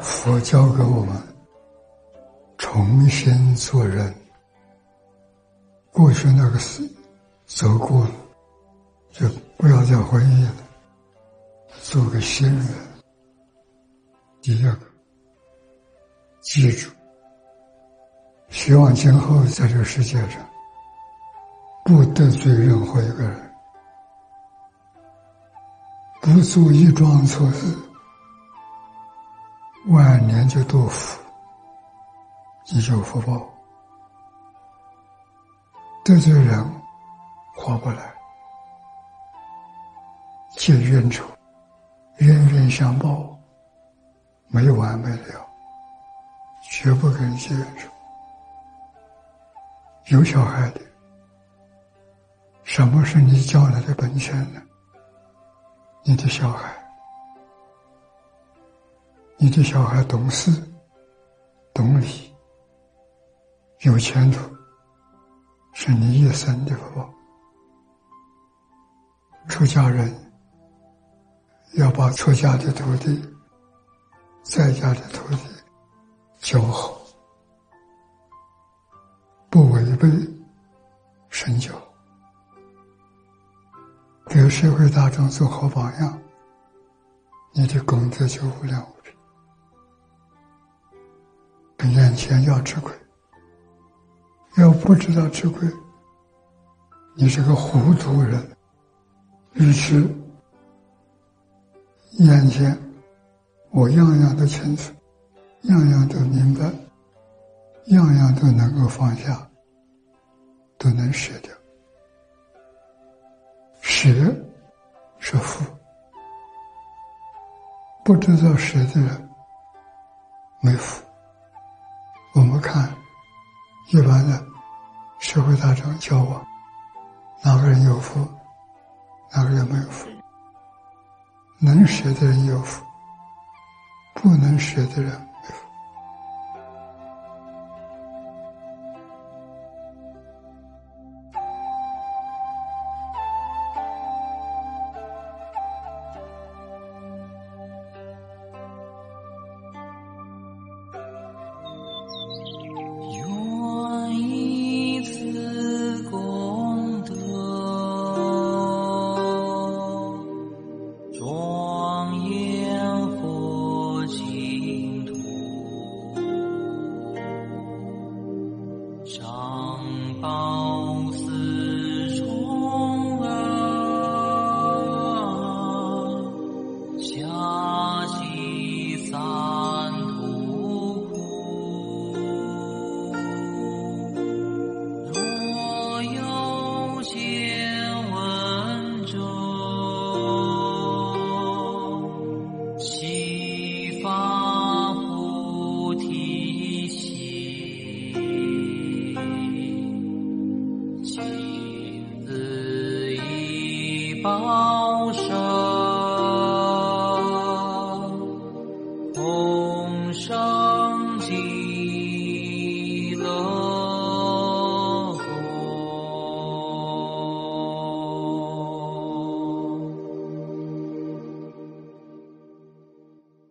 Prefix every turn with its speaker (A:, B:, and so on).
A: 佛教给我们重新做人，过去那个事走过了，就不要再回忆了，做个新人。第二个，记住，希望今后在这个世界上不得罪任何一个人，不做一桩错事，晚年就多福，你就有福报。得罪人划不来，结冤仇，冤冤相报，没完没了，绝不跟人结冤仇。有小孩的，什么是你将来的本钱呢？你的小孩，你的小孩懂事懂理，有前途，是你一生的福报。出家人要把出家的徒弟在家的徒弟教好，不违背身教，给社会大众做好榜样，你的功德就无量无边。眼前要吃亏，要不知道吃亏，你是个糊涂人。于是眼前我样样都清楚，样样都明白，样样都能够放下，都能舍掉。舍是福，不知道舍的人没福。我们看一般的社会大众交往，哪个人有福，哪个人没有福。能舍的人有福，不能舍的人没福。
B: 上报四重恩，下济三途苦。若有见闻者，悉发菩提心。报身弘生。